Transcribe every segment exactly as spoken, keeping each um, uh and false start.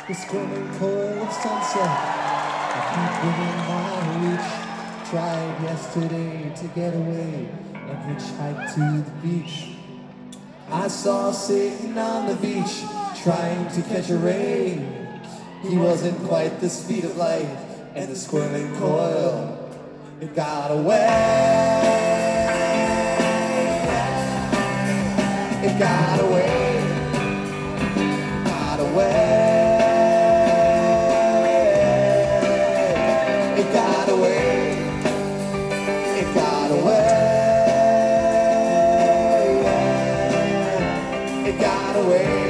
the squirming coil of sunset. I keep within my reach. Tried yesterday to get away and hitchhike to the beach. I saw Satan on the beach trying to catch a ray. He wasn't quite the speed of light, and the squirming coil, it got away. It got away. Got away. It got away. It got away. It got away.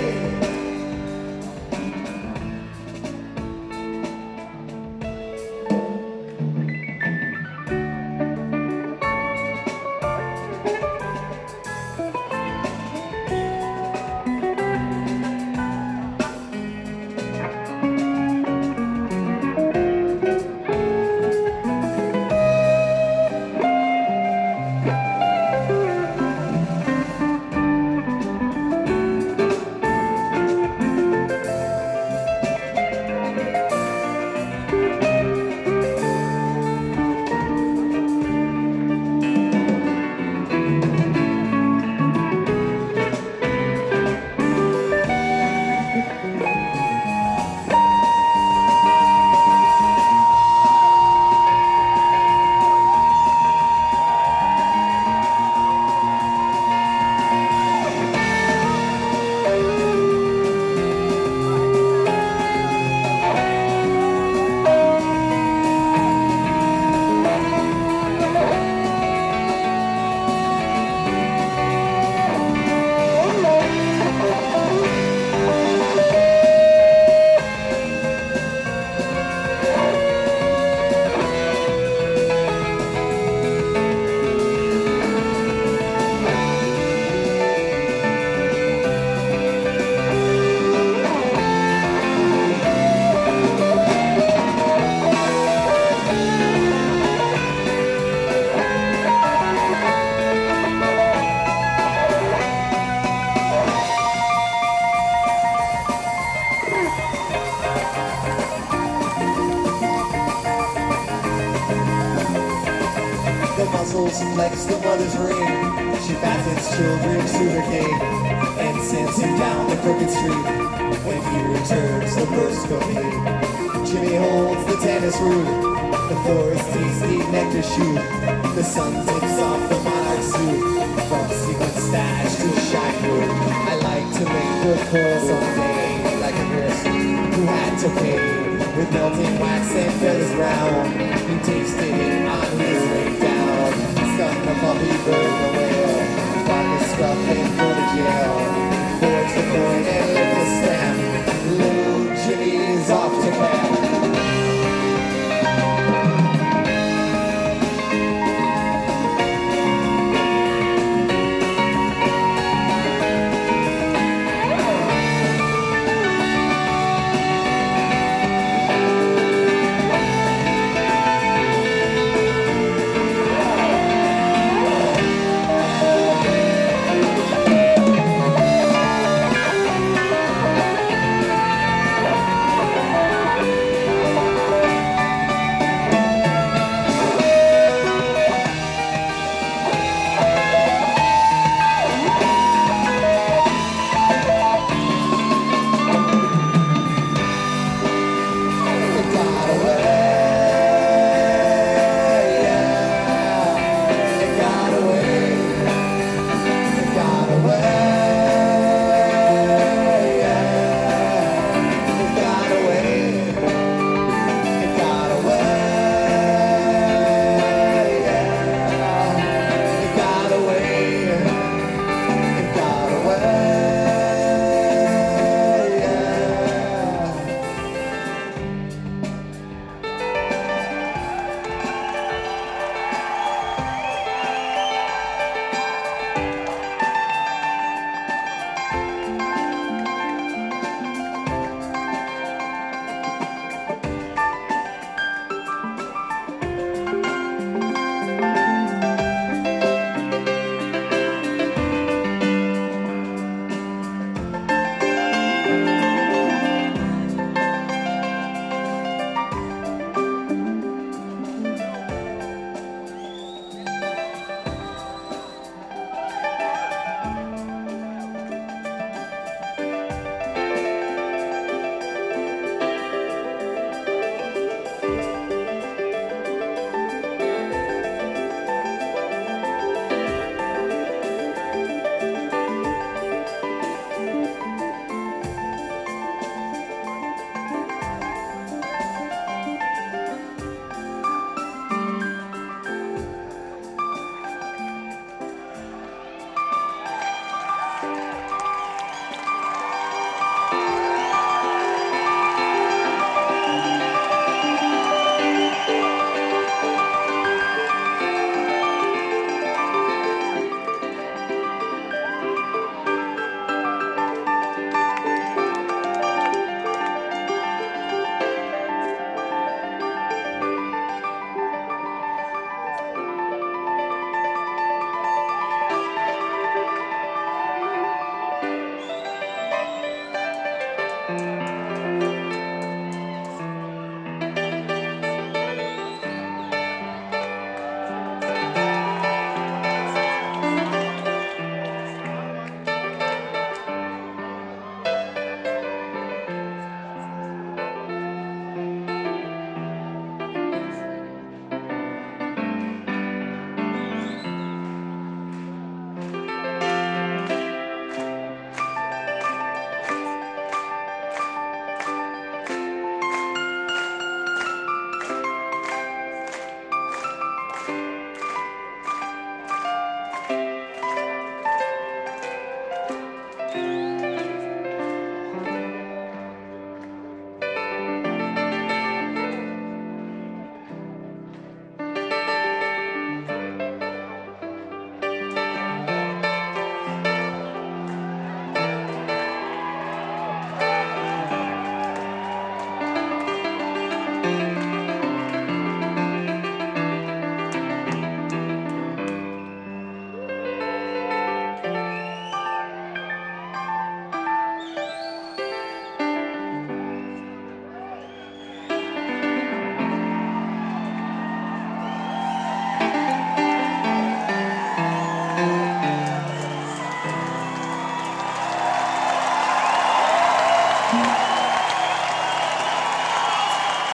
Flex the mother's ring. She fastens children to her king and sends him down the crooked street. When he returns, the burst complete. Jimmy holds the tennis root. The forest tasty nectar shoot. The sun tips off the monarch suit. From sequin stash to shine wood. I like to make the coil someday, like a nurse who had to pay. With melting wax and feathers brown, he tasted it on his way down. Stung the puppy, burned the whale. Got the scruff and go to jail. Forged the coin and lived